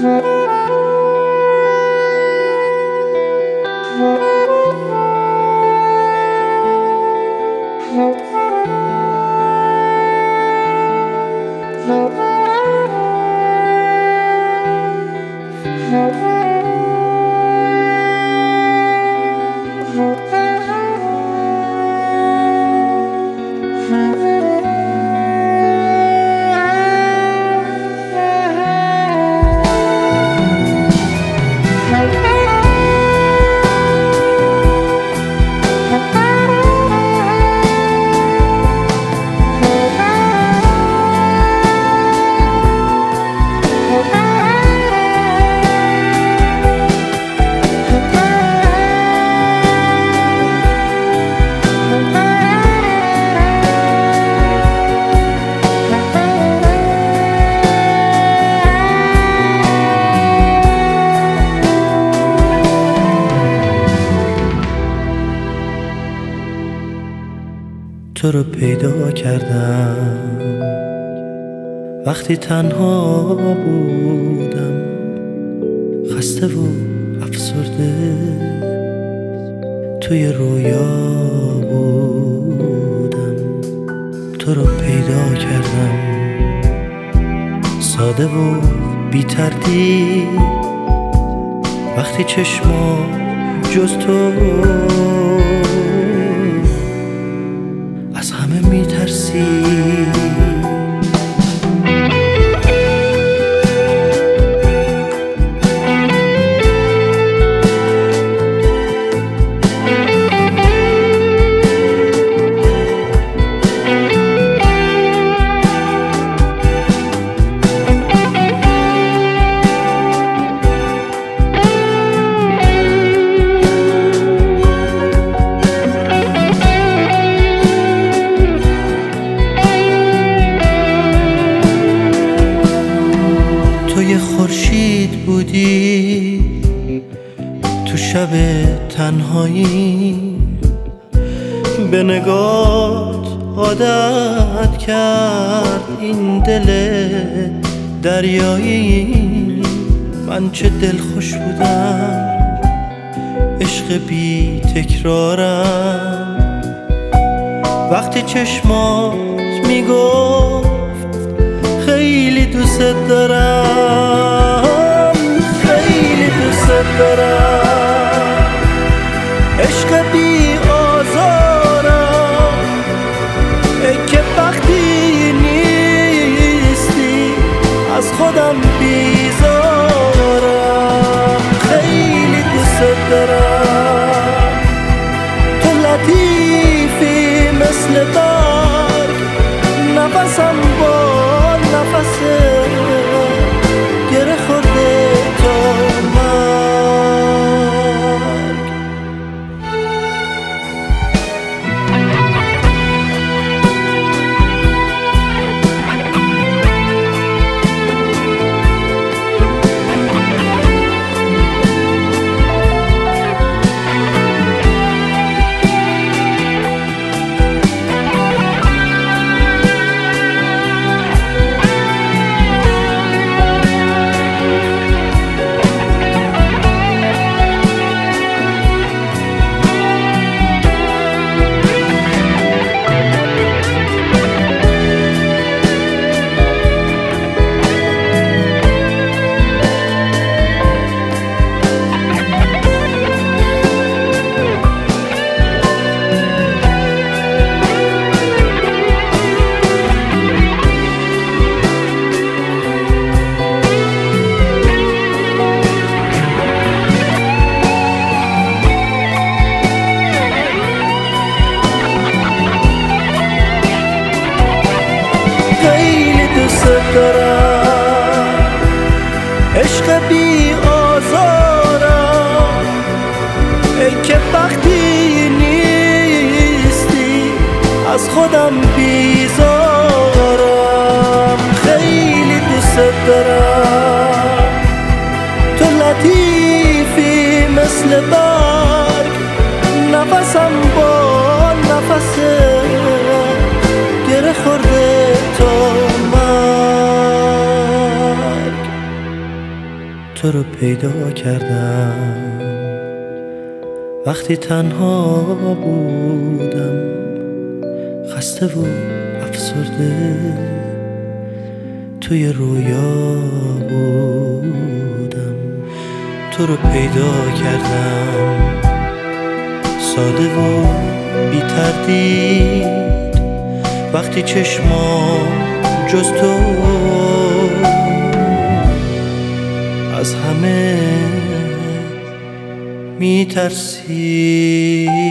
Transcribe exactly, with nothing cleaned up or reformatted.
تو رو پیدا کردم وقتی تنها بودم، خسته و افسرده توی رویا بودم. تو رو پیدا کردم ساده و بی تردید، وقتی چشمام جز تو از همه میترسی. تو یه خورشید بودی تو شب تنهایی، به نگات عادت کرد این دل دریایی. من چه دلخوش بودم، عشق بی تکرارم، وقتی چشمات میگفت خیلی دوست دارم، خیلی دوست دارم. عشق بی آزارم ای که وقتی نیستی از خودم بیزارم. خیلی دوست دارم، تو لطیفی مثل برگ، نفسم با نفسه گره خورده تا مرگ. دارم عشق بی آزارم ای که وقتی نیستی از خودم بیزارم. خیلی دوست دارم، تو لطیفی مثل برگ، نفسم با نفسه گره خورده تا مرگ. تو رو پیدا کردم وقتی تنها بودم، خسته و افسرده توی رویا بودم. تو رو پیدا کردم ساده و بی تردید وقتی چشمام جز تو از همه می ترسید.